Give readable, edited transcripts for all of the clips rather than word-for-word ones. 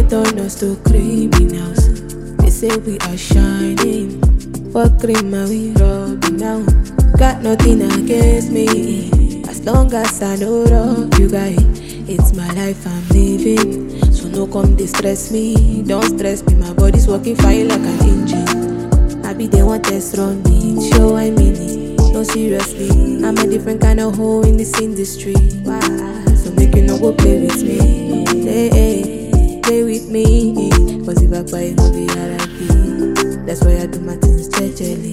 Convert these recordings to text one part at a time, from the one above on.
turn us to criminals. They say we are shining, but criminal we rubbing now. Got nothing against me, as long as I know rock you guys. It's my life I'm living, so no come distress me. Don't stress me, my body's working fine like an engine. I be the one test run me, show I mean it. No seriously, I'm a different kind of hoe in this industry. Why? So make you no go play with me. Play with me, cause if I buy it, no be RIP. That's why I do my things jejely.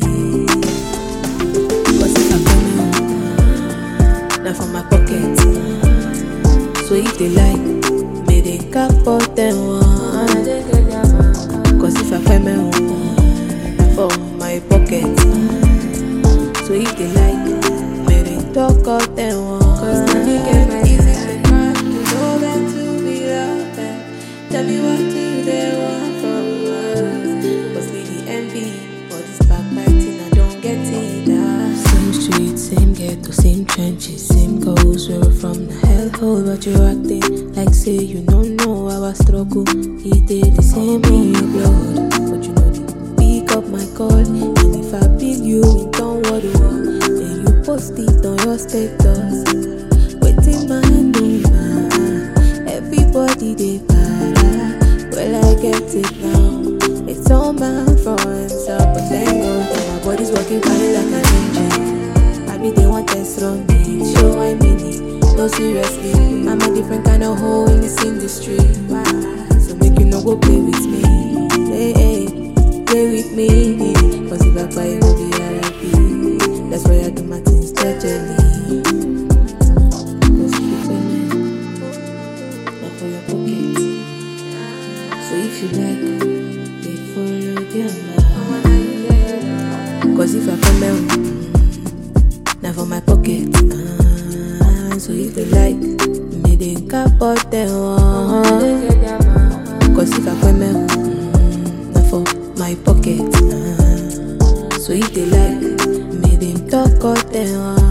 Cause if I come home, now from my pocket. So if they like, may they cap out them one. Cause if I come home, now from my pocket. So if they like, may they talk out them one. Cause money get my easy to cry. You know them to be loved. Tell me what do they want from us? Cause me the envy, all this backbiting, I don't get it. Same street, same ghetto, same trenches, same goals. We're from the hellhole, but you're acting like say you don't know our struggle. He did the same in your blood, but you know they pick up my call. And if I pick you in don't worry, then you post it on your status. Waiting man, do man. Everybody they para. Well, I get it now. It's all my friends up, but thank God that my body's working fine like an engine. I be the one test run me, show I mean it. No seriously, I'm a different kind of hoe in this industry. Why? So make you no go play with me. Play with me. Cause if I buy it, no be RIP. That's why I do my things jejely. Cause if you pay me, not for your pocket. So if you like, they follow their mind. Cause if I come home, now for my pocket. So if they like, may they cap out them one. Cause if I come home, now for my pocket. So if they like, may they talk out them one.